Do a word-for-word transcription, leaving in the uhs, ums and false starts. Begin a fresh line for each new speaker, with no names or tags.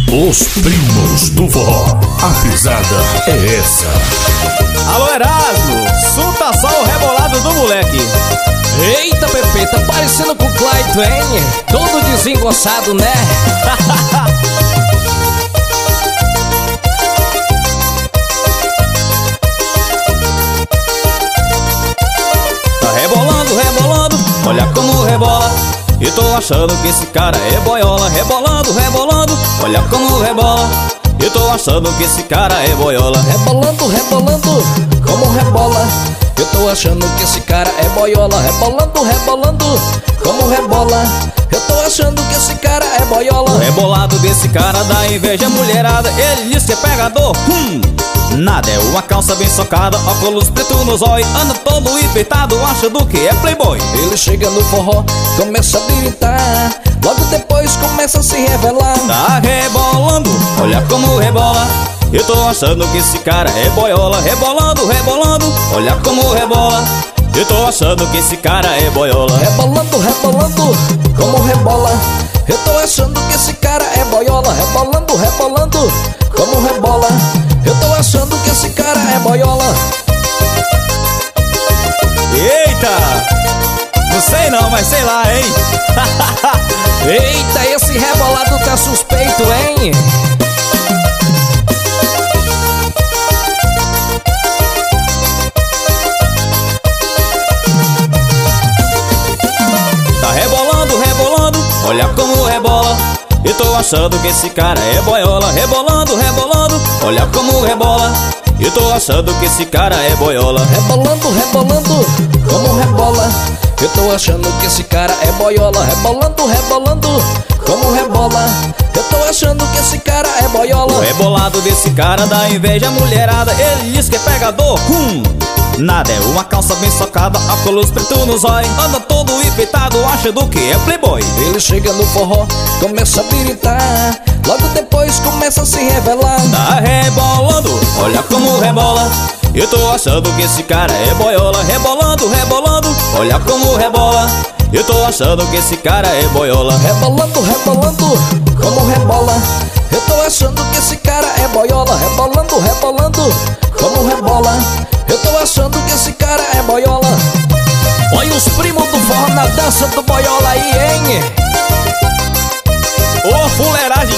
Os primos do forró, a pisada é essa.
Alô Erasmo, suta só o rebolado do moleque.
Eita Pepe, tá parecendo com o Clayton, hein? Todo desengonçado, né?
Tá rebolando, rebolando, olha como rebola. E tô achando que esse cara é boiola. Rebolando, rebolando, olha como rebola. E tô achando que esse cara é boiola.
Rebolando, rebolando, como rebola. Eu tô achando que esse cara é boiola. Rebolando, rebolando, como rebola. Eu tô achando que esse cara é boiola.
O rebolado desse cara dá inveja mulherada. Ele diz que é pegador, hum, nada, é uma calça bem socada, óculos preto no zóio, anda todo enfeitado, achando que é playboy.
Ele chega no forró, começa a gritar, logo depois começa a se revelar.
Tá rebolando, olha como rebola. Eu tô achando que esse cara é boiola. Rebolando, rebolando, olha como rebola. Eu tô achando que esse cara é boiola.
Rebolando, rebolando, como rebola. Eu tô achando que esse cara é boiola. Rebolando, rebolando, como rebola. Eu tô achando que esse cara é boiola.
Eita! Não sei não, mas sei lá, hein?
Eita, esse rebolado tá suspeito, hein?
Tá rebolando, rebolando, olha como rebola. Eu tô achando que esse cara é boiola. Rebolando, rebolando, olha como rebola. Eu tô achando que esse cara é boiola.
Rebolando, rebolando, como rebola. Eu tô achando que esse cara é boiola. Rebolando, rebolando, como rebola. Eu tô achando que esse cara é boiola.
O rebolado desse cara dá inveja mulherada. Ele diz que é pegador, hum, nada, é uma calça bem socada, óculos preto no zóio, anda todo enfeitado, achando que é playboy.
Ele chega no forró, começa a gritar, logo depois começa a se revelar.
Tá rebolando, olha como rebola. Eu tô achando que esse cara é boiola. Rebolando, rebolando, olha como rebola. Eu tô achando que esse cara é boiola.
Rebolando, rebolando, como rebola. Eu tô achando que esse cara é boiola. Rebolando, rebolando, como rebola. Eu tô achando que esse cara é boiola. Olha os primos do forró na dança do boiola aí, hein?
Ô, fuleiragem